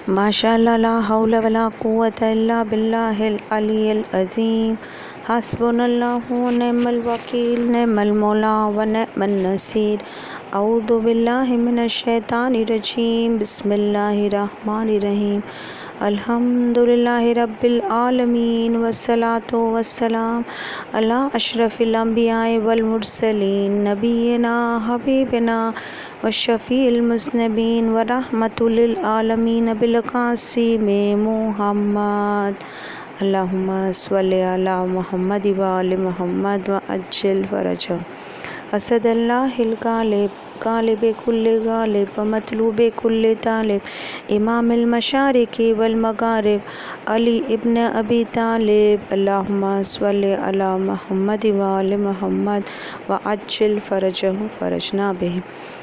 माशाअल्लाह ला हौला वला कुव्वता इल्ला बिल्लाहिल अलिय्यिल अज़ीम। हस्बुनल्लाहु व निअमल वकील, निअमल मौला व निअमन नसीर। अऊज़ु बिल्लाहि मिनश शैतानिर रजीम। बिस्मिल्लाहिर रहमानिर रहीम। अल्हम्दुलिल्लाहि रब्बिल आलमीन वस्सलातु वस्सलाम अला अशरफिल अंबियाए वल मुरसलीन नबीना हबीबिना व शफ़ीइल मुज़निबीन व रहमतुल लिल आलमीन बिल क़ासिम मुहम्मद। अल्लाहुम्मा सल्लि अला मुहम्मद व आलि मुहम्मद व अज्जिल फ़रजहुम। असदल्लाहिल गालिब, गालिबे कुल्ले गालिब व मतलूबे कुल्ले तालिब, इमामिल मशारिक़ि वल मग़ारिब, अली इब्न अबी तालिब। अल्लाहुम्मा सल्लि अला मुहम्मद व आलि मुहम्मद व अज्जिल फ़रजहुम फ़रजना बिहिम।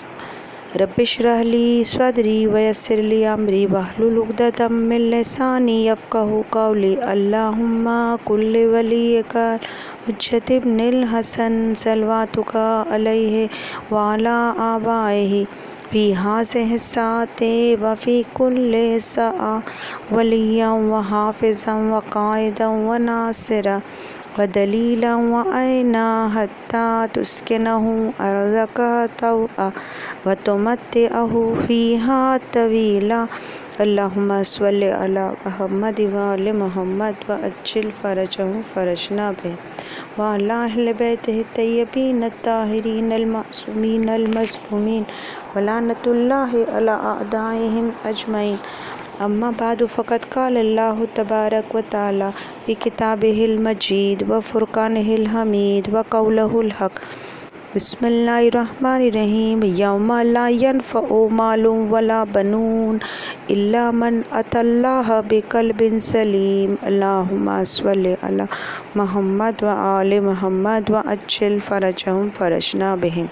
रब्बिश्रह ली सदरी व यस्सिर ली अमरी वहलुल उक़दतम मिन लिसानी यफ़क़हू क़ौली। अल्लाहुम्मा कुल्लि वलिय्यका हुज्जत इब्निल हसन सलवातुका अलैहि व अला आबाइहि फ़ी हाज़िहि स्साअति व फ़ी कुल्लि सआ वलिय्यन व हाफ़िज़न व क़ाइदन व नासिरन व दलीलन व ऐना हत्ता तुस्किनहु अर्ज़का तौअन व तुमत्तिअहु फ़ीहा तवीला। अल्लाहुम्मा सल्लि अला मुहम्मद व आलि मुहम्मद व अज्जिल फ़रजहुम फ़रजना बिहिम व अला अहलि बैतिहि तय्यबीन अत्ताहिरीन अल मअसूमीन अल मज़लूमीन व लानतुल्लाहि अला अअदाइहिम अजमईन। अम्मा बादु फ़क़द क़ाल अल्लाहु तबारक व तआला फ़ी किताबिहिल मजीद व फ़ुरक़ानिहिल हमीद व क़ौलुहुल हक़। बिस्मिल्लाहिर रहमानिर रहीम। यौमा ला यनफ़उ मालुन वला बनून इल्ला मन अतल्लाह बिक़ल्बिन सलीम। अल्लाहुम्मा सल्लि अला मुहम्मद व आलि मुहम्मद व अज्जिल फ़रजहुम फ़रजना बिहिम।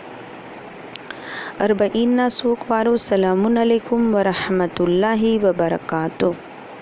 अर्बईन नासूक वारो सलामुन अलैकुम व रहमतुल्लाहि व बरकातुहू।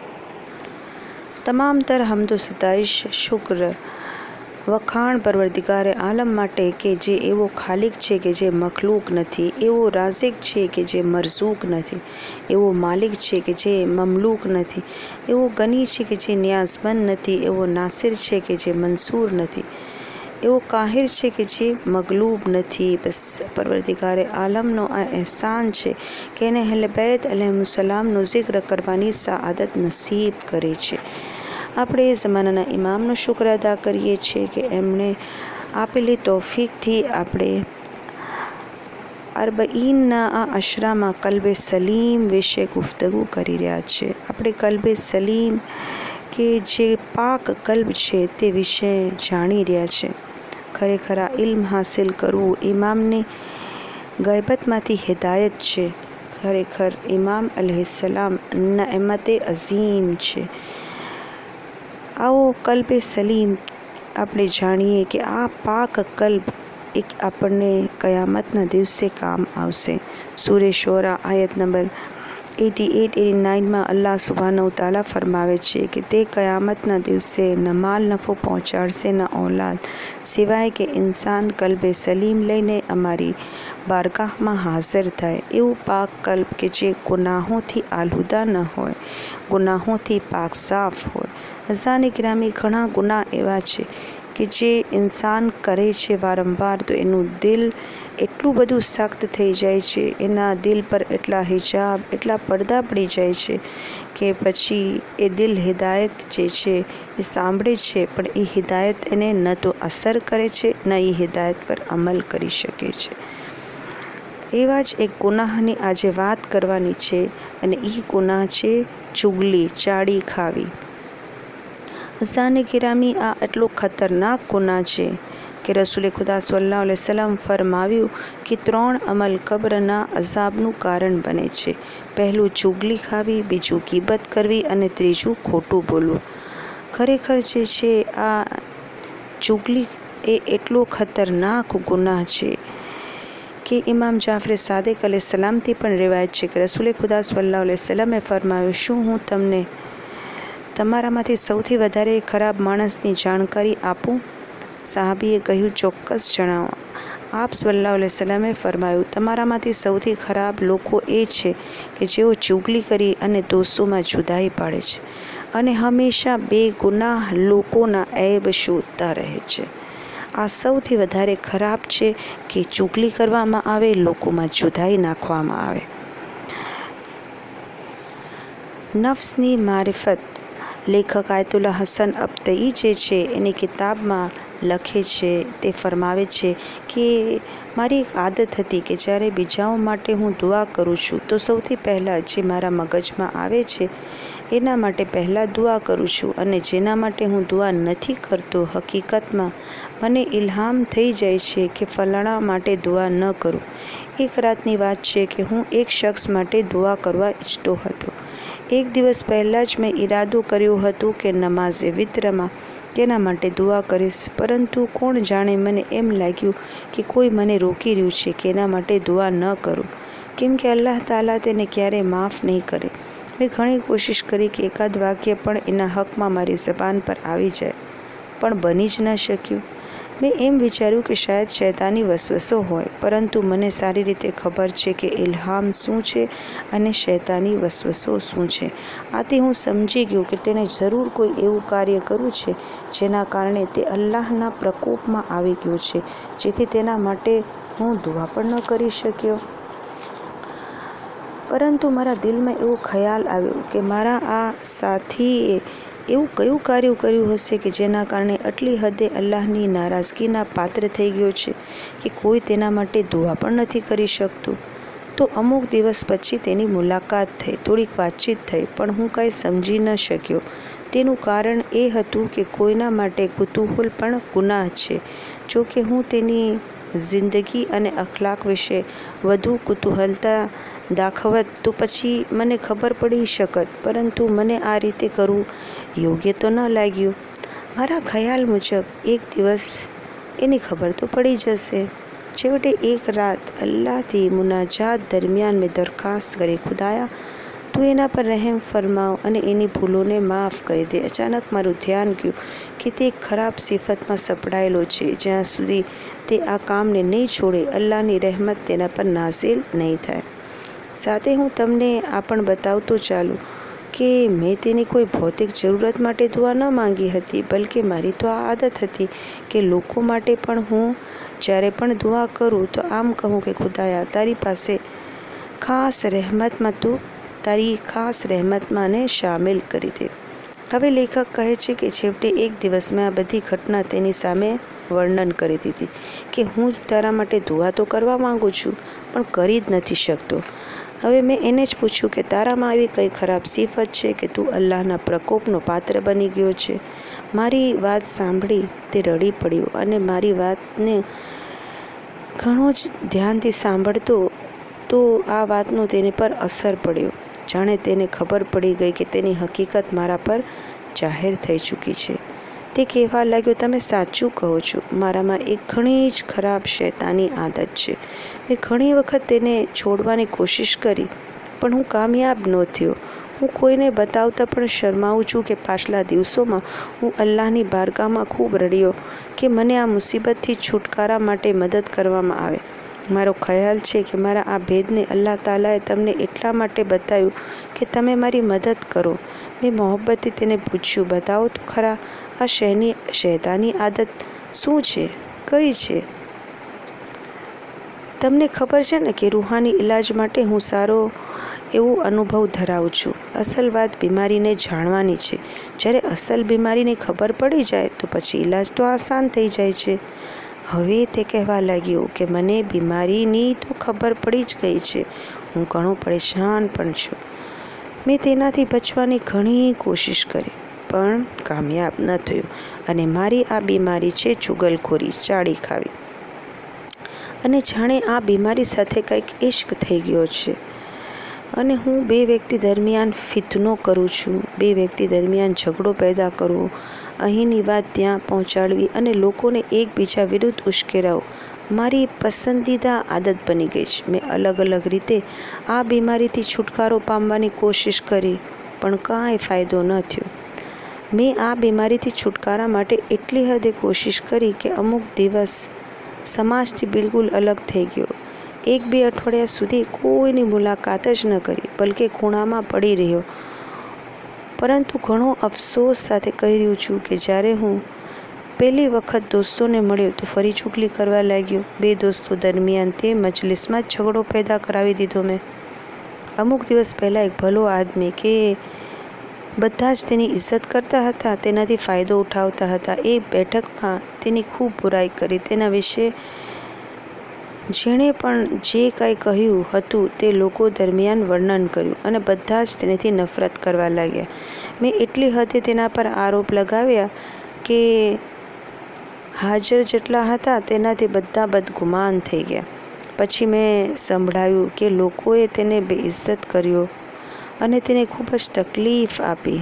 तमाम तर हम्द सताइश शुक्र વખાણ પરવરદિગારે આલમ માટે કે જે એવો ખાલિક છે કે જે મખલૂક નથી, એવો રાઝિક છે કે જે મરઝૂક નથી, એવો માલિક છે કે જે મમલૂક નથી, એવો ગની છે કે જે નિયાઝમંદ નથી, એવો નાસિર છે કે જે મંસૂર નથી, એવો કાહિર છે કે જે મગલૂબ નથી। બસ પરવરદિગારે આલમનો આ અહેસાન છે કે એને અહલે બૈત અલૈહિસ્સલામનો ઝિક્ર કરવાની સઆદત નસીબ કરે છે। આપણે એ ઝમાનાના ઇમામનો શુક્ર અદા કરીએ છીએ કે એમણે આપેલી તૌફીકથી આપણે અરબઈનના આ અશરામાં કલ્બે સલીમ વિશે ગુફ્તગુ કરી રહ્યા છે। આપણે કલ્બે સલીમ કે જે પાક કલ્બ છે તે વિશે જાણી રહ્યા છે। ખરેખર આ ઇલ્મ હાસિલ કરવું ઇમામની ગૈબતમાંથી હિદાયત છે। ખરેખર ઇમામ અલૈહિસ્સલામ નઅમતે અઝીમ છે। आओ कल्बे सलीम આપણે જાણીએ કે આ પાક કલ્બ એક આપણને કયામતના દિવસે કામ આવશે। સૂરે શોરા આયત નંબર 88-89 અલ્લાહ સુબ્હાનહુ તઆલા ફરમાવે છે કે તે કયામતના દિવસે ન માલ નફો પહોંચાડશે ન ઔલાદ, સિવાય કે ઇન્સાન કલ્બે સલીમ લઈને અમારી બારગાહમાં હાજર થાય। એવું પાક કલ્બ કે જે ગુનાહોથી આલુદા ન હોય, ગુનાહોથી પાક સાફ હોય। હઝરાને ગિરામી ઘણા ગુનાહ એવા છે કે જે ઇન્સાન કરે છે વારંવાર તો એનું દિલ એટલું બધું સખ્ત થઈ જાય છે, એના દિલ પર એટલા હિજાબ, એટલા પડદા પડી જાય છે કે પછી એ દિલ હિદાયત જે છે એ સાંભળે છે પણ એ હિદાયત એને ન તો અસર કરે છે ન એ હિદાયત પર અમલ કરી શકે છે। એવા જ એક ગુનાહની આજે વાત કરવાની છે અને એ ગુનાહ છે ચુગલી, ચાડી ખાવી। હઝરાને ગિરામી આ એટલો ખતરનાક ગુનાહ છે કે રસૂલે ખુદા સલ્લલ્લાહુ અલૈહિ વસલ્લમ ફરમાવ્યું કે 3 અમલ કબ્રના અઝાબનું કારણ બને છે। પહેલું ચુગલી ખાવી, બીજું ગીબત કરવી અને ત્રીજું ખોટું બોલવું। ખરેખર જે છે આ ચુગલી એ એટલો ખતરનાક ગુનાહ છે કે ઇમામ જાફર સાદિક અલૈહિસ્સલામથી પણ રિવાયત છે કે રસૂલે ખુદા સલ્લલ્લાહુ અલૈહિ વસલ્લમે ફરમાવ્યું, શું હું તમને તમારામાંથી સૌથી વધારે ખરાબ માણસની જાણકારી આપું? સાહાબીએ કહ્યું, ચોક્કસ જણાવો। આપ સલ્લલ્લાહુ અલૈહિ વસલ્લમે ફરમાયું, તમારામાંથી સૌથી ખરાબ લોકો એ છે કે જેઓ ચુગલી કરી અને દોસ્તોમાં જુદાઈ પાડે છે અને હંમેશા બેગુનાહ લોકોના ઐબ શોધતા રહે છે. આ સૌથી વધારે ખરાબ છે કે ચુગલી કરવામાં આવે, લોકોમાં જુદાઈ નાખવામાં આવે. નફ્સની મારિફત લેખક આયતુલ્લા હસન અબ્તઈ જે છે એની કિતાબમાં લખે છે, તે ફરમાવે છે કે મારી એક આદત હતી કે જ્યારે બીજાઓ માટે હું દુઆ કરું છું તો સૌથી પહેલાં જે મારા મગજમાં આવે છે એના માટે પહેલાં દુઆ કરું છું, અને જેના માટે હું દુઆ નથી કરતો હકીકતમાં મને ઇલ્હામ થઈ જાય છે કે ફલાણા માટે દુઆ ન કરું. એક રાતની વાત છે કે હું એક શખ્સ માટે દુઆ કરવા ઈચ્છતો હતો. એક દિવસ પહેલાં જ મેં ઈરાદો કર્યો હતો કે નમાઝે વિત્રમાં તેના માટે દુઆ કરીશ, પરંતુ કોણ જાણે મને એમ લાગ્યું કે કોઈ મને રોકી રહ્યું છે કે એના માટે દુઆ ન કરું, કેમ કે અલ્લાહ તાલા તેને ક્યારેય માફ નહીં કરે. મેં ઘણી કોશિશ કરી કે એકાદ વાક્ય પણ એના હકમાં મારી જબાન પર આવી જાય, પણ બની જ ન શક્યું. મેં એમ વિચાર્યું કે શાયદ શૈતાની વસવસો હોય, પરંતુ મને સારી રીતે ખબર છે કે ઇલ્હામ શું છે અને શૈતાની વસવસો શું છે. આથી હું સમજી ગયો કે તેણે જરૂર કોઈ એવું કાર્ય કર્યું છે જેના કારણે તે અલ્લાહના પ્રકોપમાં આવી ગયો છે, જેથી તેના માટે હું દુઆ પણ ન કરી શક્યો. પરંતુ મારા દિલમાં એવો ખ્યાલ આવ્યો કે મારા આ સાથીએ એવું કયું કાર્ય કર્યું હશે કે જેના કારણે આટલી હદે અલ્લાહની નારાજગીના પાત્ર થઈ ગયો છે કે કોઈ તેના માટે દુઆ પણ નથી કરી શકતું. તો અમુક દિવસ પછી તેની મુલાકાત થઈ, થોડીક વાતચીત થઈ, પણ હું કાંઈ સમજી ન શક્યો. તેનું કારણ એ હતું કે કોઈના માટે કુતૂહલ પણ ગુનાહ છે. જો કે હું તેની જિંદગી અને અખલાક વિશે વધુ કુતૂહલતા દાખવત તો પછી મને ખબર પડી શકત, પરંતુ મને આ રીતે કરવું યોગ્ય તો ન લાગ્યું. મારા ખ્યાલ મુજબ એક દિવસ એની ખબર તો પડી જશે. છેવટે એક રાત અલ્લાહથી મુનાજાત દરમિયાન મેં દરખાસ્ત કરી, ખુદાયા તું એના પર રહેમ ફરમાવ અને એની ભૂલોને માફ કરી દે. અચાનક મારું ધ્યાન ગયું કે તે એક ખરાબ સિફતમાં સપડાયેલો છે. જ્યાં સુધી તે આ કામને નહીં છોડે અલ્લાહની રહેમત તેના પર નાઝિલ નહીં થાય. સાથે હું તમને આ પણ બતાવતો ચાલું કે મેં તેની કોઈ ભૌતિક જરૂરત માટે દુઆ ન માંગી હતી, બલકે મારી તો આ આદત હતી કે લોકો માટે પણ હું જ્યારે પણ દુઆ કરું તો આમ કહું કે ખુદાયા તારી ખાસ રહેમતમાં ને શામેલ કરી દે. હવે લેખક કહે છે કે છેવટે એક દિવસ મેં આ બધી ઘટના તેની સામે વર્ણન કરી દીધી કે હું તારા માટે દુઆ તો કરવા માંગુ છું પણ કરી જ નથી શકતો. હવે મેં એને જ પૂછ્યું કે તારામાં આવી કઈ ખરાબ સિફત છે કે તું અલ્લાહના પ્રકોપનો પાત્ર બની ગયો છે. મારી વાત સાંભળી તે રડી પડ્યો અને મારી વાતને ઘણો જ ધ્યાનથી સાંભળતો તો આ વાતનો તેને પર અસર પડ્યો. જાણે તેને ખબર પડી ગઈ કે તેની હકીકત મારા પર જાહેર થઈ ચૂકી છે. તે કહેવા લાગ્યો, તમે સાચું કહો છો, મારામાં એક ઘણી જ ખરાબ શૈતાની આદત છે. મેં ઘણી વખત તેને છોડવાની કોશિશ કરી પણ હું કામયાબ ન થયો. હું કોઈને બતાવતા પણ શરમાવું છું કે પાછલા દિવસોમાં હું અલ્લાહની બારગાહમાં ખૂબ રડ્યો કે મને આ મુસીબતથી છુટકારા માટે મદદ કરવામાં આવે. મારો ખ્યાલ છે કે મારા આ ભેદને અલ્લાહ તાલાએ તમને એટલા માટે બતાવ્યું કે તમે મારી મદદ કરો. મેં મોહબ્બતથી તેને પૂછ્યું, બતાવો તો ખરા આ શૈતાની આદત શું છે, કઈ છે? તમને ખબર છે ને કે રૂહાની ઇલાજ માટે હું સારો એવો અનુભવ ધરાવું છું. અસલ વાત બીમારીને જાણવાની છે. જ્યારે અસલ બીમારીની ખબર પડી જાય તો પછી ઇલાજ તો આસાન થઈ જાય છે. હવે તે કહેવા લાગ્યો કે મને બીમારીની તો ખબર પડી જ ગઈ છે, હું ઘણો પરેશાન પણ છું. મેં તેનાથી બચવાની ઘણી કોશિશ કરી પણ કામયાબ ન થયું અને મારી આ બીમારી છે ચુગલખોરી, ચાડી ખાવી. અને જાણે આ બીમારી સાથે કંઈક ઇશ્ક થઈ ગયો છે અને હું બે વ્યક્તિ દરમિયાન ફિતનો કરું છું, બે વ્યક્તિ દરમિયાન ઝઘડો પેદા કરવો, અહીંની વાત ત્યાં પહોંચાડવી અને લોકોને એકબીજા વિરુદ્ધ ઉશ્કેરાવું મારી પસંદીદા આદત બની ગઈ છે. મેં અલગ અલગ રીતે આ બીમારીથી છુટકારો પામવાની કોશિશ કરી પણ કાંઈ ફાયદો ન થયો. મેં આ બીમારીથી છુટકારા માટે એટલી હદે કોશિશ કરી કે અમુક દિવસ સમાજથી બિલકુલ અલગ થઈ ગયો. 1-2 અઠવાડિયા સુધી કોઈની મુલાકાત જ ન કરી, બલકે ખૂણામાં પડી રહ્યો. પરંતુ ઘણો અફસોસ સાથે કહી રહ્યું છું કે જ્યારે હું પહેલી વખત દોસ્તોને મળ્યો તો ફરી ચુગલી કરવા લાગ્યો. 2 દોસ્તો દરમિયાન તે મજલિસમાં જ ઝઘડો પેદા કરાવી દીધો મેં. અમુક દિવસ પહેલાં એક ભલો આદમી કે બધા જ તેની ઇજ્જત કરતા હતા, તેનાથી ફાયદો ઉઠાવતા હતા, એ બેઠકમાં તેની ખૂબ બુરાઈ કરી. તેના વિશે જેણે પણ જે કાંઈ કહ્યું હતું તે લોકો દરમિયાન વર્ણન કર્યું અને બધા જ તેનાથી નફરત કરવા લાગ્યા. મેં એટલી હદે તેના પર આરોપ લગાવ્યા કે હાજર જેટલા હતા તેનાથી બધા બદગુમાન થઈ ગયા. પછી મેં સંભળાવ્યું કે લોકોએ તેને બેઇજ્જત કર્યો અને તેને ખૂબ જ તકલીફ આપી.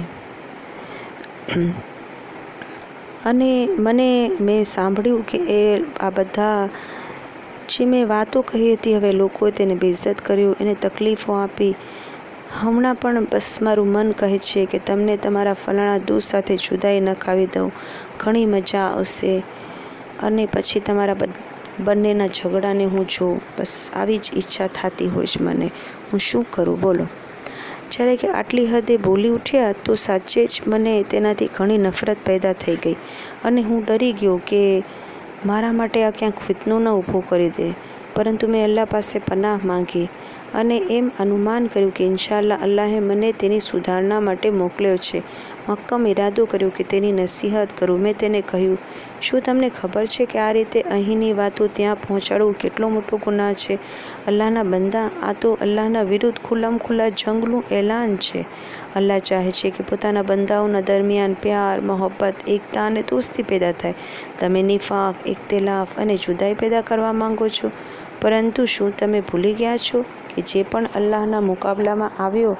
અને મેં સાંભળ્યું કે આ બધા જે મેં વાતો કહી હતી, હવે લોકોએ તેને બેઇજ્જત કર્યું, એને તકલીફો આપી. હમણાં પણ બસ મારું મન કહે છે કે તમને તમારા ફલાણા દોસ્ત સાથે જુદાઈ ન ખાવી દઉં, ઘણી મજા આવશે અને પછી તમારા બંનેના ઝઘડાને હું જોઉં. બસ આવી જ ઈચ્છા થતી હોય છે મને. હું શું કરું બોલો? જ્યારે કે આટલી હદે બોલી ઉઠ્યા તો સાચે જ મને તેનાથી ઘણી નફરત પેદા થઈ ગઈ અને હું ડરી ગયો કે મારા માટે આ ક્યાંક ફિતનો ન ઊભો કરી દે. પરંતુ મેં અલ્લાહ પાસે પનાહ માંગી અને એમ અનુમાન કર્યું કે ઇન્શાઅલ્લાહ અલ્લાહે મને તેની સુધારણા માટે મોકલ્યો છે. મક્કમ ઈરાદો કર્યો કે તેની નસીહત કરું. મેં તેને કહ્યું, શું તમને ખબર છે કે આ રીતે અહીંની વાતો ત્યાં પહોંચાડવું કેટલો મોટો ગુનાહ છે? અલ્લાહના બંદા, આ તો અલ્લાહના વિરુદ્ધ ખુલ્લા જંગનું એલાન છે. અલ્લાહ ચાહે છે કે પોતાના બંદાઓના દરમિયાન પ્યાર, મોહબ્બત, એકતા અને દોસ્તી પેદા થાય. તમે નિફાક, ઇખ્તિલાફ અને જુદાઈ પેદા કરવા માંગો છો. પરંતુ શું તમે ભૂલી ગયા છો કે જે પણ અલ્લાહના મુકાબલામાં આવ્યો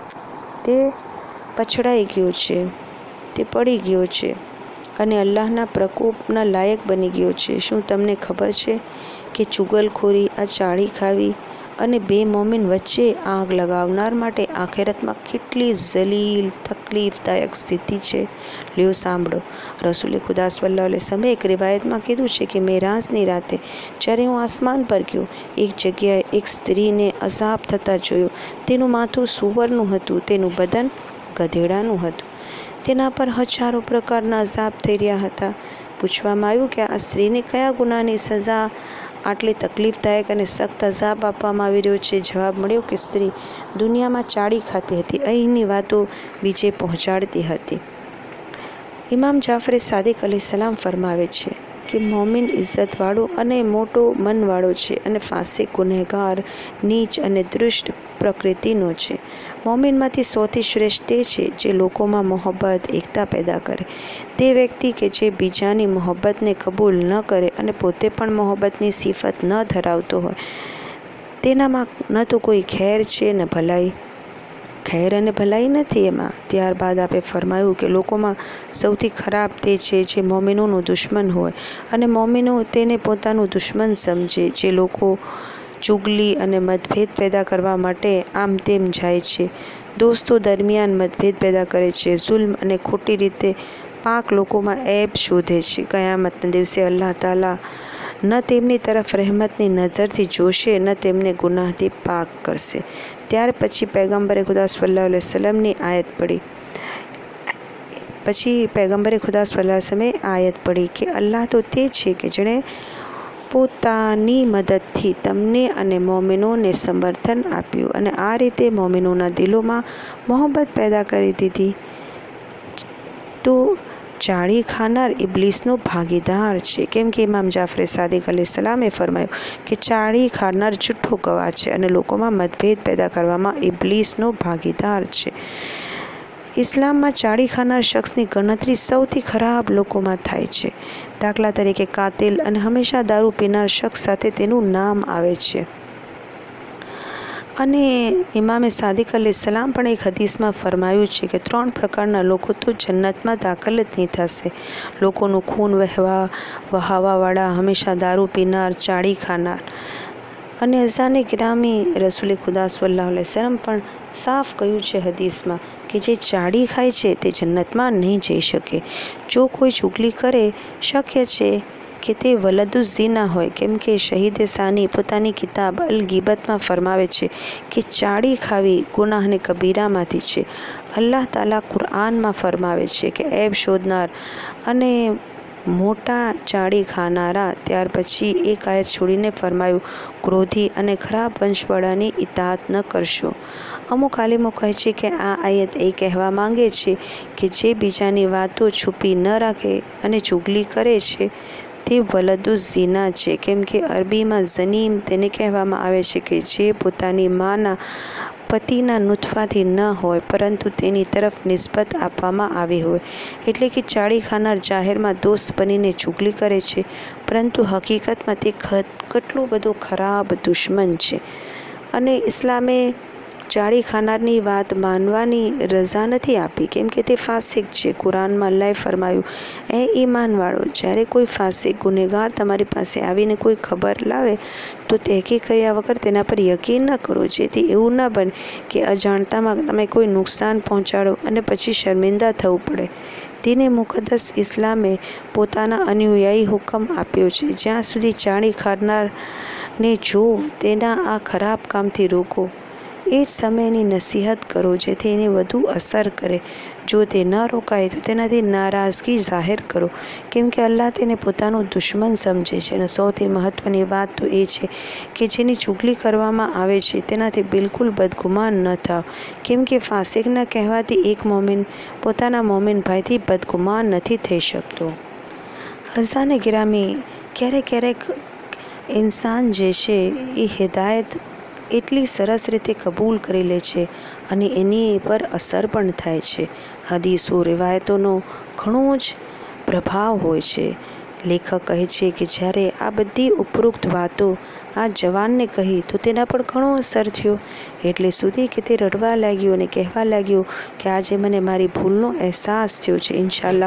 તે પછડાઈ ગયો છે, તે પડી ગયો છે અને અલ્લાહના પ્રકોપના લાયક બની ગયો છે. શું તમને ખબર છે કે ચુગલખોરી, આ ચાળી ખાવી અને બે મોમિન વચ્ચે આગ લગાવનાર માટે આખિરતમાં કેટલી જલીલ, તકલીફદાયક સ્થિતિ છે? લ્યો સાંભળો. રસૂલે ખુદા સલ્લલ્લાહુ અલૈહિ વસલ્લમે એક રિવાયતમાં કીધું છે કે મેરાજની રાતે જ્યારે હું આસમાન પર ગયો, એક જગ્યાએ એક સ્ત્રીને અઝાબ થતા જોયો. તેનું માથું સુવરનું હતું, તેનું બદન ગધેડાનું હતું. તેના પર હજારો પ્રકારના અઝાબ થઈ રહ્યા હતા. પૂછવામાં આવ્યું કે આ સ્ત્રીને કયા ગુનાહની સજા આટલી તકલીફદાયક અને સખ્ત અઝાબ આપવામાં આવી રહ્યો છે? જવાબ મળ્યો કે સ્ત્રી દુનિયામાં ચાળી ખાતી હતી, અહીંની વાતો બીજે પહોંચાડતી હતી. ઇમામ જાફરે સાદિક અલૈહિસ્સલામ ફરમાવે છે કે મોમિન ઇજ્જતવાળો અને મોટો મનવાળો છે અને ફાસિક, ગુનેહગાર, નીચ અને દુષ્ટ પ્રકૃતિનો છે. મોમિનમાંથી સૌથી શ્રેષ્ઠ તે છે જે લોકોમાં મોહબ્બત, એકતા પેદા કરે. તે વ્યક્તિ કે જે બીજાની મોહબ્બતને કબૂલ ન કરે અને પોતે પણ મોહબ્બતની સિફત ન ધરાવતો હોય, તેનામાં ન તો કોઈ ખેર છે ન ભલાઈ. ખેર અને ભલાઈ નથી એમાં. ત્યારબાદ આપે ફરમાયું કે લોકોમાં સૌથી ખરાબ તે છે જે મોમિનોનો દુશ્મન હોય અને મોમિનો તેને પોતાનું દુશ્મન સમજે. જે લોકો ચુગલી અને મતભેદ પેદા કરવા માટે આમ તેમ જાય છે, દોસ્તો દરમિયાન મતભેદ પેદા કરે છે, જુલ્મ અને ખોટી રીતે પાક લોકોમાં એબ શોધે છે. કયામતના દિવસે અલ્લાહ તાલા ન તેમની તરફ રહેમતની નજરથી જોશે ન તેમને ગુનાહથી પાક કરશે. ત્યાર પછી પૈગંબરે ખુદા સલ્લલ્લાહુ અલૈહિ વસલ્લમની આયત પડી. આયત પડી કે અલ્લાહ તો તે છે કે જેણે પોતાની મદદથી તમને અને મોમિનોને સમર્થન આપ્યું અને આ રીતે મોમિનોના દિલોમાં મોહબ્બત પેદા કરી દીધી. તો ચાળી ખાનાર ઇબ્લીસનો ભાગીદાર છે. કેમ કે ઇમામ જાફરે સાદિક અલૈહિસ્સલામે ફરમાયું કે ચાળી ખાનાર જુઠ્ઠો ગવાહ છે અને લોકોમાં મતભેદ પેદા કરવામાં ઇબ્લીસનો ભાગીદાર છે. ઇસ્લામમાં ચાળી ખાનાર શખ્સની ગણતરી સૌથી ખરાબ લોકોમાં થાય છે. દાખલા તરીકે કાતિલ અને હંમેશા દારૂ પીનાર શખ્સ સાથે તેનું નામ આવે છે. અને ઇમામે સાદિક અલૈહિસ્સલામ પણ એક હદીસમાં ફરમાયું છે કે 3 પ્રકારના લોકો તો જન્નતમાં દાખલ જ નહીં થશે: લોકોનું ખૂન વહાવાવાળા, હંમેશા દારૂ પીનાર, ચાળી ખાનાર. અને અઝાને ગિરામી રસૂલે ખુદા સલ્લલ્લાહુ અલૈહિ વસલ્લમ પણ સાફ કહ્યું છે હદીસમાં કે જે ચાળી ખાય છે તે જન્નતમાં નહીં જઈ શકે. જો કોઈ ચુગલી કરે, શક્ય છે કે તે વલદુ ઝીના હોય, કેમ કે શહીદ સાની પોતાની કિતાબ અલ ગીબતમાં ફરમાવે છે કે ચાડી ખાવી ગુનાહને કબીરામાંથી છે. અલ્લાહ તાલા કુરઆનમાં ફરમાવે છે કે એબ શોધનાર અને મોટા ચાડી ખાનારા. ત્યાર પછી એક આયત છોડીને ફરમાયું, ક્રોધી અને ખરાબ વંશવાળાની ઇતાત ન કરશો. અમુક આલિમો કહે છે કે આ આયત એ કહેવા માંગે છે કે જે બીજાની વાતો છુપી ન રાખે અને ચુગલી કરે છે તે વલદુ ઝીના છે, કેમ કે અરબીમાં ઝનીમ તેને કહેવામાં આવે છે કે જે પોતાની માના પતિના નુતફાથી ન હોય પરંતુ તેની તરફ નિસ્બત આપવામાં આવી હોય. એટલે કે ચાડી ખાનાર જાહેરમાં દોસ્ત બનીને ચુગલી કરે છે પરંતુ હકીકતમાં તે કેટલો બધો ખરાબ દુશ્મન છે. અને ઇસ્લામે ચાડી ખાનારની વાત માનવાની રજા નથી આપી, કેમ કે તે ફાસિક છે. કુરાનમાં અલ્લાહે ફરમાયું, એ ઈમાનવાળો, જ્યારે કોઈ ફાસિક ગુનેગાર તમારી પાસે આવીને કોઈ ખબર લાવે તો તહેકીક કર્યા વગર તેના પર યકીન ન કરો, જેથી એવું ન બને કે અજાણતામાં તમે કોઈ નુકસાન પહોંચાડો અને પછી શર્મિંદા થવું પડે. દીને મુકદ્દસ ઇસ્લામે પોતાના અનુયાયી હુકમ આપ્યો છે, જ્યાં સુધી ચાડી ખાનારને જો તેના આ ખરાબ કામથી રોકો એ જ સમયની નસીહત કરો જેથી એને વધુ અસર કરે. જો તે ન રોકાય તો તેનાથી નારાજગી જાહેર કરો, કેમ કે અલ્લાહ તેને પોતાનો દુશ્મન સમજે છે. અને સૌથી મહત્ત્વની વાત તો એ છે કે જેની ચુગલી કરવામાં આવે છે તેનાથી બિલકુલ બદગુમાન ન થાવ, કેમ કે ફાસિકના કહેવાથી એક મોમિન પોતાના મોમિન ભાઈથી બદગુમાન નથી થઈ શકતો. અઝાને ગિરામી, ક્યારેક ઇન્સાન જે છે એ હિદાયત એટલી સરસ રીતે કબૂલ કરી લે છે અને એની પર અસર પણ થાય છે. હદીસો riવાયતોનો ઘણો જ પ્રભાવ હોય છે. લેખક કહે છે કે જ્યારે આ બધી ઉપરોક્ત વાતો આ જવાનને કહી તો તેના પર ઘણો અસર થયો, એટલે સુધી કે તે રડવા લાગ્યો અને કહેવા લાગ્યો કે આજે મને મારી ભૂલનો અહેસાસ થયો છે.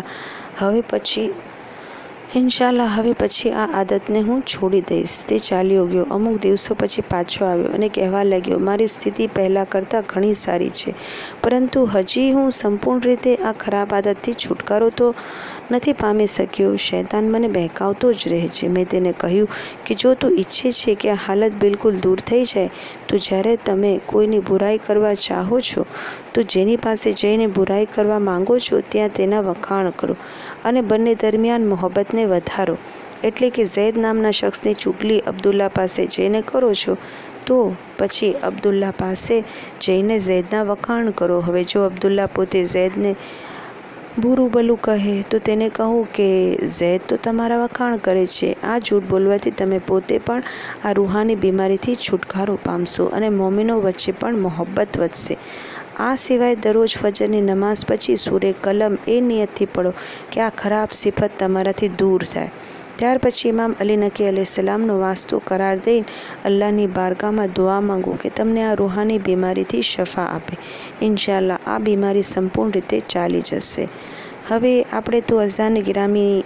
ઇન્શાલ્લાહ હવે પછી આ આદતને હું છોડી દઈશ. તે ચાલ્યો ગયો. અમુક દિવસો પછી પાછો આવ્યો અને કહેવા લાગ્યો, મારી સ્થિતિ પહેલાં કરતાં ઘણી સારી છે, પરંતુ હજી હું સંપૂર્ણ રીતે આ ખરાબ આદતથી છુટકારો તો નથી પામી શક્યો. શૈતાન મને બહેકાવતો જ રહે છે. મેં તેને કહ્યું કે જો તું ઈચ્છે છે કે આ હાલત બિલકુલ દૂર થઈ જાય તો જ્યારે તમે કોઈની બુરાઈ કરવા ચાહો છો તો જેની પાસે જઈને બુરાઈ કરવા માંગો છો ત્યાં તેના વખાણ કરો અને બંને દરમિયાન મોહબ્બતને વધારો. એટલે કે ઝૈદ નામના શખ્સની ચુગલી અબ્દુલ્લા પાસે જઈને કરો છો તો પછી અબ્દુલ્લા પાસે જઈને ઝૈદના વખાણ કરો. હવે જો અબ્દુલ્લા પોતે ઝૈદને બુરું ભલું કહે તો તેને કહું કે ઝૈદ તો તમારા વખાણ કરે છે. આ જૂઠ બોલવાથી તમે પોતે પણ આ રૂહાની બીમારીથી છુટકારો પામશો અને મોમિનો વચ્ચે પણ મોહબ્બત વધશે. આ સિવાય દરરોજ ફજરની નમાઝ પછી સૂરે કલમ એ નિયતથી પઢો કે આ ખરાબ સિફત તમારાથી દૂર થાય. ત્યાર પછી ઇમામ અલી નકી અલૈહિસ્સલામનો વાસ્તો કરાર દઈને અલ્લાહની બારગાહમાં દુઆ માંગો કે તમને આ રૂહાની બીમારીથી શફા આપે. ઇન્શાલ્લાહ આ બીમારી સંપૂર્ણ રીતે ચાલી જશે. હવે આપણે તો અઝાન ગિરામી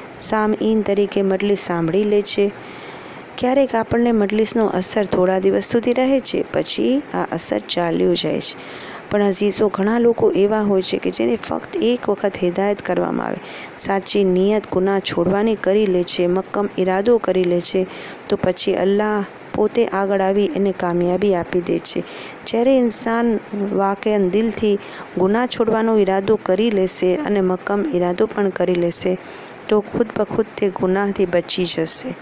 સામઈન તરીકે મજલિસ સાંભળી લે છે. ક્યારેક આપણને મજલિસનો અસર થોડા દિવસ સુધી રહે છે, પછી આ અસર ચાલ્યો જાય છે. પણ અઝીઝો, ઘણા લોકો એવા હોય છે કે જેને ફક્ત એક વખત હિદાયત કરવામાં આવે, સાચી નિયત ગુનાહ છોડવાની કરી લે છે, મક્કમ ઈરાદો કરી લે છે તો પછી અલ્લાહ પોતે આગળ આવી એને કામયાબી આપી દે છે. જ્યારે ઇન્સાન વાકયન દિલથી ગુનાહ છોડવાનો ઈરાદો કરી લેશે અને મક્કમ ઈરાદો પણ કરી લેશે તો ખુદ બખુદ તે ગુનાહથી બચી જશે.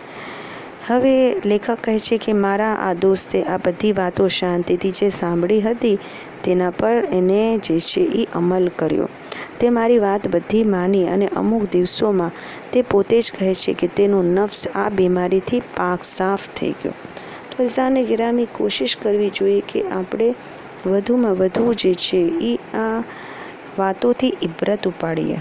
હવે લેખક કહે છે કે મારા આ દોસ્તે આ બધી વાતો શાંતિથી જે સાંભળી હતી તેના પર એને જે છે એ અમલ કર્યો. તે મારી વાત બધી માની અને અમુક દિવસોમાં તે પોતે જ કહે છે કે તેનો નફ્સ આ બીમારીથી પાક સાફ થઈ ગયો. તો અઝાને ગિરામી, કોશિશ કરવી જોઈએ કે આપણે વધુમાં વધુ જે છે એ આ વાતોથી ઇબરત ઉપાડીએ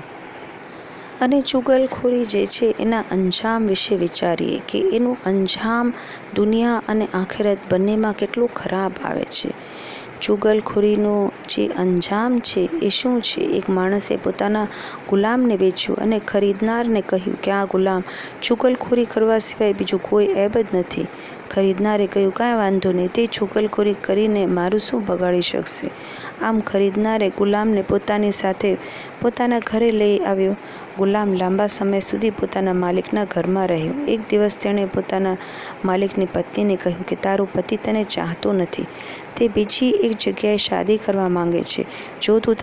અને ચુગલખોરી જે છે એના અંજામ વિશે વિચારીએ કે એનું અંજામ દુનિયા અને આખિરત બંનેમાં કેટલું ખરાબ આવે છે. ચુગલખોરીનો જે અંજામ છે એ શું છે? એક માણસે પોતાના ગુલામને વેચ્યું અને ખરીદનારને કહ્યું કે આ ગુલામ ચુગલખોરી કરવા સિવાય બીજું કોઈ એબ જ નથી. ખરીદનારે કહ્યું, કાંઈ વાંધો નહીં, તે ચુગલખોરી કરીને મારું શું બગાડી શકશે. આમ ખરીદનારે ગુલામને પોતાની સાથે પોતાના ઘરે લઈ આવ્યો. ગુલામ લાંબા સમય સુધી પોતાના માલિકના ઘરમાં રહ્યો. એક દિવસ તેણે પોતાના માલિકની પત્નીને કહ્યું કે તારો પતિ તને ચાહતો નથી, તે બીજી એક જગ્યાએ શાદી કરવા માંગે છે. જો તું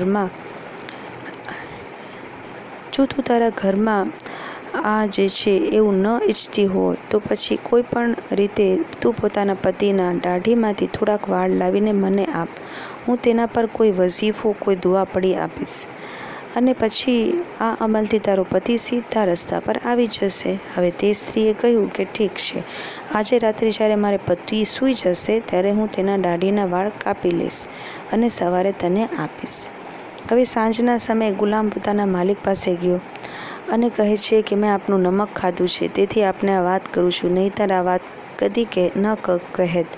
તારા ઘરમાં આ જે છે એવું ન ઈચ્છતી હોય તો પછી કોઈ પણ રીતે તું પોતાના પતિના દાઢીમાંથી થોડાક વાળ લાવીને મને આપ. હું તેના પર કોઈ વઝીફો, કોઈ દુઆ પડી આપીશ, અને પછી આ અમલથી તારો પતિ સીધા રસ્તા પર આવી જશે. હવે તે સ્ત્રીએ કહ્યું કે ઠીક છે, આજે રાત્રે જ્યારે મારે પતિ સૂઈ જશે ત્યારે હું તેના દાઢીના વાળ કાપી લઈશ અને સવારે તને આપીશ. હવે સાંજના સમયે ગુલામ પોતાના માલિક પાસે ગયો અને કહે છે કે મેં આપનું નમક ખાધું છે, તેથી આપને આ વાત કરું છું, નહીંતર આ વાત કદી ન કહેત.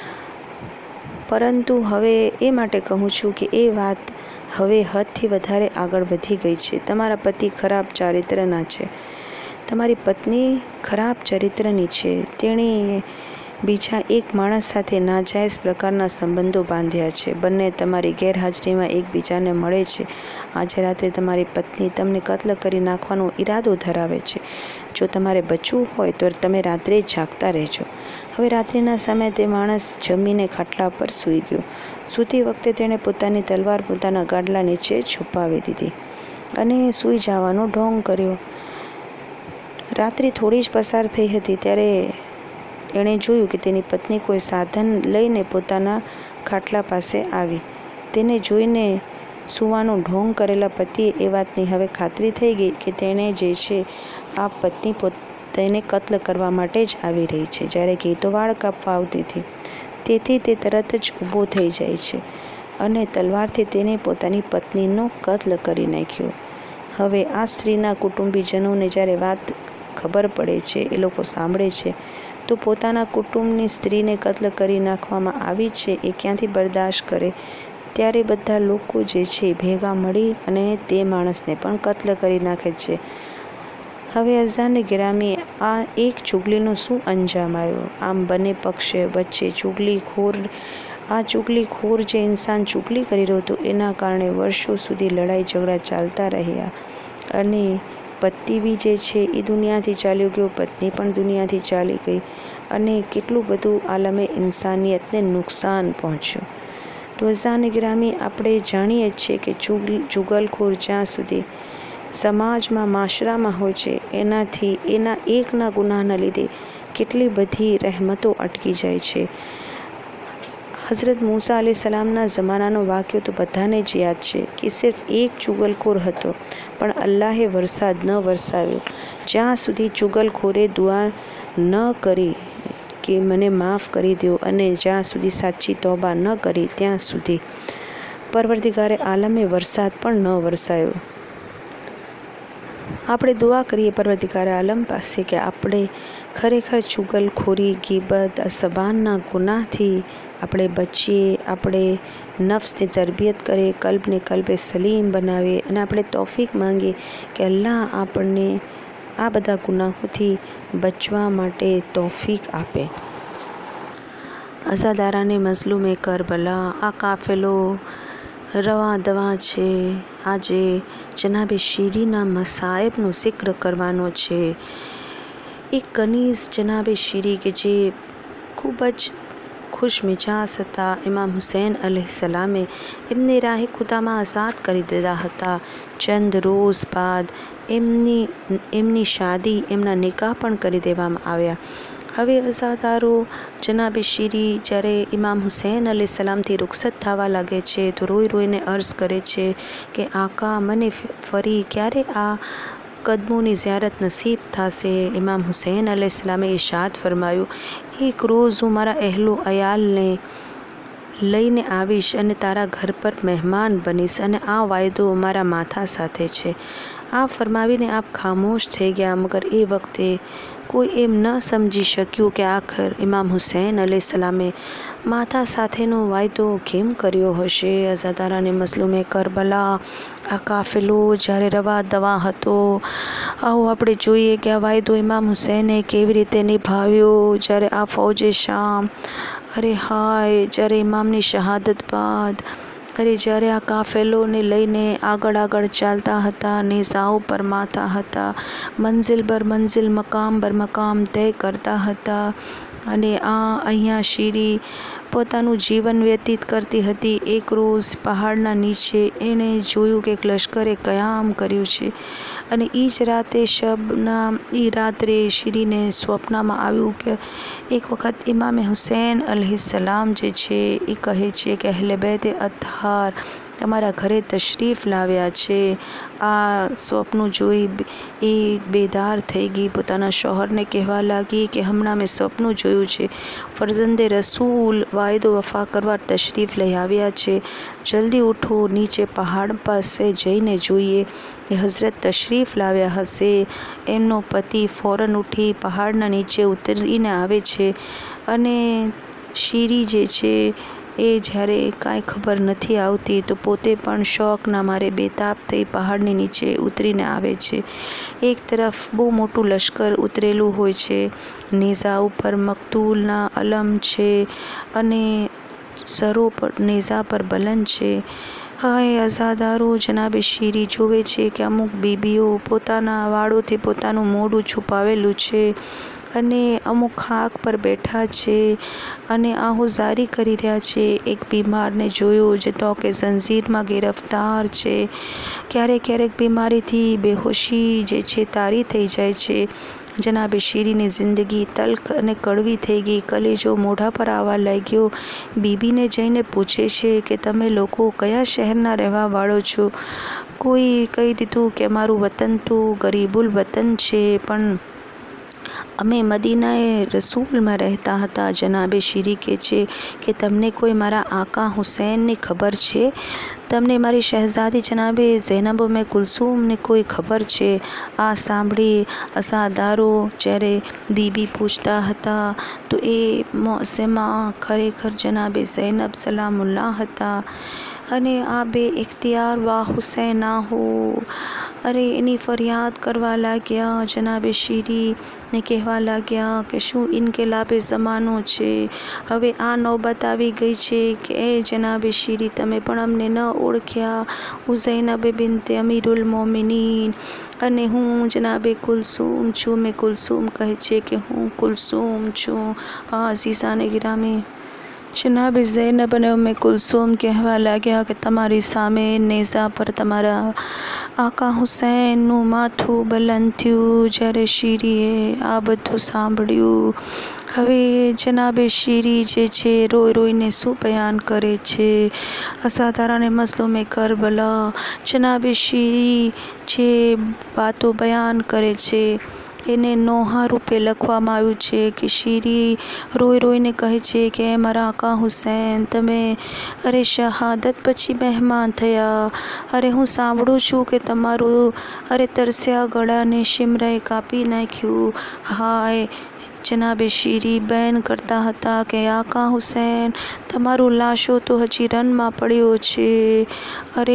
પરંતુ હવે એ માટે કહું છું કે એ વાત હવે હદથી વધારે આગળ વધી ગઈ છે. તમારા પતિ ખરાબ ચારિત્રના છે, તમારી પત્ની ખરાબ ચરિત્રની છે. તેણીએ બીજા એક માણસ સાથે નાજાયઝ પ્રકારના સંબંધો બાંધ્યા છે. બંને તમારી ગેરહાજરીમાં એકબીજાને મળે છે. આજે રાત્રે તમારી પત્ની તમને કત્લ કરી નાખવાનો ઈરાદો ધરાવે છે. જો તમારે બચવું હોય તો તમે રાત્રે જાગતા રહેજો. હવે રાત્રિના સમયે તે માણસ જમીને ખાટલા પર સૂઈ ગયો. સૂતી વખતે તેણે પોતાની તલવાર પોતાના ગાડલા નીચે છુપાવી દીધી અને સૂઈ જવાનો ઢોંગ કર્યો. રાત્રિ થોડી જ પસાર થઈ હતી ત્યારે એણે જોયું કે તેની પત્ની કોઈ સાધન લઈને પોતાના ખાટલા પાસે આવી. તેને જોઈને સૂવાનો ઢોંગ કરેલા પતિએ એ વાતની હવે ખાતરી થઈ ગઈ કે તેણે જે છે આ પત્ની તેને કત્લ કરવા માટે જ આવી રહી છે, જ્યારે કે તો વાળ કાપવા આવતી હતી. તેથી તે તરત જ ઊભો થઈ જાય છે અને તલવારથી તેને પોતાની પત્નીનો કત્લ કરી નાખ્યો. હવે આ સ્ત્રીના કુટુંબીજનોને જ્યારે વાત ખબર પડે છે, એ લોકો સાંભળે છે તો પોતાના કુટુંબની સ્ત્રીને કત્લ કરી નાખવામાં આવી છે એ ક્યાંથી બરદાશ્ત કરે. ત્યારે બધા લોકો જે છે ભેગા મળી અને તે માણસને પણ કત્લ કરી નાખે છે. હવે અઝાન ગિરામી આ એક ચુગલીનો શું અંજામ આવ્યો. આમ બંને પક્ષ વચ્ચે ચુગલીખોર જે ઇન્સાન ચુગલી કરી રહ્યો હતો એના કારણે વર્ષો સુધી લડાઈ ઝઘડા ચાલતા રહ્યા અને પતિ બી જે છે એ દુનિયાથી ચાલ્યો ગયો, પત્ની પણ દુનિયાથી ચાલી ગઈ અને કેટલું બધું આલમે ઇન્સાનિયતને નુકસાન પહોંચ્યું. તો અઝાન ગિરામી આપણે જાણીએ છીએ કે ચુગલખોર જ્યાં સુધી સમાજમાં, માશરામાં હોય છે, એનાથી એના એકના ગુનાહના લીધે કેટલી બધી રહેમતો અટકી જાય છે. હઝરત મૂસા અલૈહિસ્સલામના જમાનાનો વાક્યો તો બધાને જ યાદ છે કે સિર્ફ એક ચુગલખોર હતો પણ અલ્લાહે વરસાદ ન વરસાવ્યો. જ્યાં સુધી ચુગલખોરે દુઆ ન કરી કે મને માફ કરી દો અને જ્યાં સુધી સાચી તોબા ન કરી ત્યાં સુધી પરવરદિગારે આલમે વરસાદ પણ ન વરસાયો. આપણે દુઆ કરીએ પરવરદિગારે આલમ પાસે કે આપણે ખરેખર ચુગલખોરી, ગીબત, ઝબાનના ગુનાહથી આપણે બચીએ, આપણે નફ્સની તરબિયત કરીએ, કલ્બે સલીમ બનાવીએ અને આપણે તૌફીક માંગીએ કે અલ્લાહ આપણને આ બધા ગુનાહોથી બચવા માટે તૌફીક આપે. અઝાદારાને મઝલૂમે કરબલા આ કાફેલો રવા દવા છે. આજે જનાબે શીરીના મસાઇબનો જિક્ર કરવાનો છે. એક કનીઝ જનાબે શીરી કે જે ખૂબ જ ખુશ મિજાજ હતા, ઇમામ હુસૈન અલૈહિસ્સલામે એમને રાહે ખુદામાં આઝાદ કરી દીધા હતા. ચંદ રોઝ બાદ એમની શાદી, એમના નિકાહ પણ કરી દેવામાં આવ્યા. હવે અઝાદારો જનાબે શીરી જ્યારે ઇમામ હુસૈન અલૈહિસ્સલામથી રૂખસત થવા લાગે છે તો રોઈ રોઈને અર્ઝ કરે છે કે આકા મને ફરી ક્યારે આ કદમોની ઝિયારત નસીબ થશે. ઇમામ હુસૈન અલૈહિસ્સલામે ઇરશાદ ફરમાયું, એક રોઝ હું મારા અહેલો અયાલને લઈને આવીશ અને તારા ઘર પર મહેમાન બનીશ અને આ વાયદો મારા માથા સાથે છે. આ ફરમાવીને આપ ખામોશ થઈ ગયા. મગર એ વખતે કોઈ એમ ન સમજી શક્યું કે આખર ઇમામ હુસૈન અલૈહિસ્સલામે માથા સાથેનો વાયદો કેમ કર્યો હશે. અઝાદારાને મસલુમે કરબલા આ કાફેલો જ્યારે રવા દવા હતો, આવો આપણે જોઈએ કે આ વાયદો ઇમામ હુસૈને કેવી રીતે નિભાવ્યો. જ્યારે આ ફૌજે શામ જ્યારે ઇમામની શહાદત બાદ જ્યારે આ કાફેલોને લઈને આગળ ચાલતા હતા, નેઝાઓ પર માતા હતા, મંઝિલ બર મંઝિલ મકામ બર મકામ તય કરતા હતા. અને અહીંયા શીરી પોતાનું જીવન વ્યતીત કરતી હતી. એક રોજ પહાડના નીચે એણે જોયું કે એક લશ્કરે કયામ કર્યું છે. અને એ જ રાત્રે શીરીને સ્વપ્નમાં આવ્યું કે એક વખત ઇમામે હુસૈન અલૈહિસ્સલામ જે છે એ કહે છે કે અહલે બેત અતહાર તમારા ઘરે તશરીફ લાવ્યા છે. આ સ્વપ્ન જોઈ એ બેદાર થઈ ગઈ. પોતાના શોહરને કહેવા લાગી કે હમણાં મેં સ્વપ્ન જોયું છે, ફરજંદે રસૂલ વાયદો વફા કરવા તશરીફ લઈ આવ્યા છે. જલ્દી ઉઠો, નીચે પહાડ પાસે જઈને જોઈએ કે હઝરત તશરીફ લાવ્યા હશે. એમનો પતિ ફૌરન ઉઠી પહાડના નીચે ઉતરીને આવે છે. અને શીરી જે છે એ જ્યારે કાંઈ ખબર નથી આવતી તો પોતે પણ શોકના મારે બેતાબ થઈ પહાડની નીચે ઉતરીને આવે છે. એક તરફ બહુ મોટું લશ્કર ઉતરેલું હોય છે, નેઝા ઉપર મકતૂલના અલમ છે અને સરો પર નેઝા પર બલંદ છે. અઝાદારો જનાબે શીરી જોવે છે કે અમુક બીબીઓ પોતાના વાળોથી પોતાનું મોઢું છુપાવેલું છે અને અમુક ખાક પર બેઠા છે અને આહુઝારી કરી રહ્યા છે. એક બીમારને જોયો જે તો કે ઝંઝીરમાં ગિરફ્તાર છે. ક્યારેક બીમારીથી બેહોશી જે છે તારી થઈ જાય છે. જનાબે શીરીની જિંદગી તલ્ખ અને કડવી થઈ ગઈ. કલેજો મોઢા પર આવવા લાગ્યો. બીબીને જઈને પૂછે છે કે તમે લોકો કયા શહેરના રહેવા વાળો છો. કોઈ કહી દીધું કે મારું વતન તો ગરીબુલ વતન છે, પણ અમે મદીનાએ રસૂલમાં રહેતા હતા. જનાબે શીરી કહે છે કે તમને કોઈ મારા આકા હુસૈનની ખબર છે? તમને મારી શહેઝાદી જનાબે ઝૈનબ ઉમ્મે કુલસુમની કોઈ ખબર છે? આ સાંભળી અઝાદારો જ્યારે બીબી પૂછતા હતા તો એ મોસેમાં ખરેખર જનાબે ઝૈનબ સલામુલ્લાહ હતા. અને આ બે ઇખ્તિયાર વાહ હુસૈના હો એની ફરિયાદ કરવા લાગ્યા. જનાબે શીરીને કહેવા લાગ્યા કે શું ઇનકલાબે ઝમાનો છે. હવે આ નોબત આવી ગઈ છે કે એ જનાબે શીરી તમે પણ અમને ન ઓળખ્યા. હું ઝૈનબ બિનતે અમીરુલ મોમિનીન અને હું જનાબે કુલસુમ છું. મેં કુલસુમ કહે છે કે હું કુલસુમ છું. અઝીઝાને ગિરામી જનાબ ઝૈનબ અને ઉમ્મે કુલસુમ કહેવા લાગ્યા કે તમારી સામે નેઝા પર તમારા આકા હુસૈનનું માથું બલંદ થયું. જ્યારે શીરીએ આ બધું સાંભળ્યું, હવે જનાબે શીરી જે છે રોઈને શું બયાન કરે છે. અઝાદારાને મસલુમે કરબલા જનાબે શીરી જે વાતો બયાન કરે છે એને નોહા રૂપે લખવામાં આવ્યું છે કે શીરી રોઈને કહે છે કે મારા આકા હુસૈન તમે શહાદત પછી મહેમાન થયા. હું સાંભળું છું કે તમારું તરસ્યા ગળાને શિમરાએ કાપી નાખ્યું. હાય જનાબે શીરી બયાન કરતા હતા કે આકા હુસૈન તમારું લાશો તો હજી રનમાં પડ્યો છે.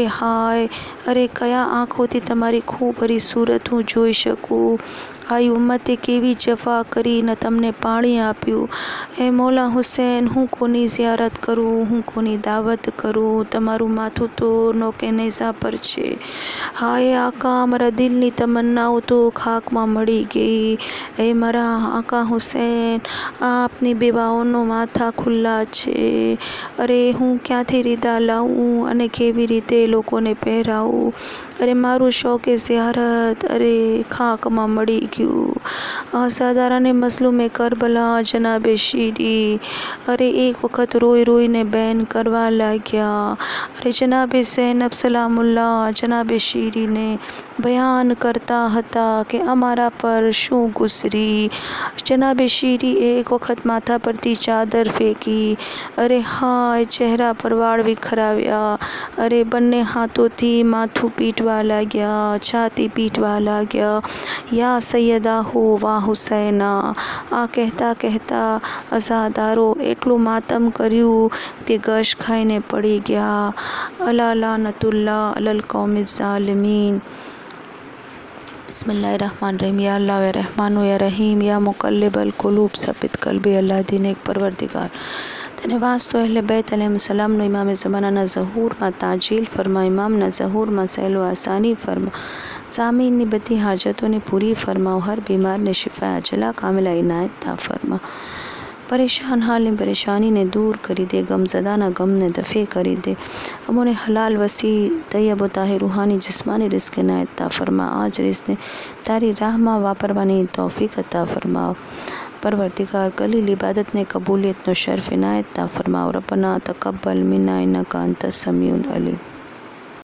હાય કયા આંખોથી તમારી ખૂબરી સૂરત હું જોઈ શકું. આ ઉમ્મતે કેવી જફા કરીને તમને પાણી આપ્યું. એ મૌલા હુસૈન હું કોની ઝિયારત કરું, હું કોની દાવત કરું. તમારું માથું તો નોકે નેઝા પર છે. હાય આકા મારા દિલની તમન્નાઓ તો ખાકમાં મળી ગઈ. એ મારા આકા હુસૈન આપની બેવાઓનો માથા ખુલ્લા છે. હું ક્યાંથી રીદા લાવું અને કેવી રીતે લોકોને પહેરાવું. મારું શોકે ઝિયારત ખાકમાં મળી ગયું. અઝાદારાને મસલુમે કરબલા જનાબે શીરી એક વખત રોઈને બયાન કરવા લાગ્યા. જનાબે ઝૈનબ સલામુલ્લાહ જનાબે શીરીને بیان کرتا ہتا کہ امارا پر شوں گزری۔ جناب شیری ایک وقت ماتھا پر تھی چادر پھینکی، ارے ہائے چہرہ پر واڑ بکھرا ویا، ارے بننے ہاتھوں تھی ماتھو پیٹوا لاگیا، چھاتی پیٹوا لاگیا، یا سیدہ ہو واہ حسینہ، آ کہتا کہتا عزادارو ایٹلو ماتم کریو تے گش کھائینے پڑی گیا۔ الا لعنت اللہ علی القوم الظالمین۔ بسم اللہ الرحمن الرحیم۔ یا اللہ یا رحمان یا رحیم یا مقلب القلوب ثبت قلبی اللہ دین ایک پروردگار تے نواز تو اہل بیت علیہ السلام نو امام زمانہ نہ ظہور ما تعجیل فرما، امام نہ ظہور ما سہل و آسانی فرما، سامعین نی بدی حاجتوں نے پوری فرما، ہر بیمار نے شفا عاجلہ کاملہ عنایت عطا فرما، پریشان حال نے پریشانی نے دور کری دے، غم زدہ نہ غم نے دفع کری دے، ہموں نے حلال وسیع طیب و طاہر روحانی جسمانی رزق عنایت عطا فرما، آج رزق نے تاری راہ ما واپروانی توفیق عطا فرما، پروردگار قلیل عبادت نے قبولیت نو شرف عنایت عطا فرما، ربنا تقبل منا انک انت السمیع العلیم۔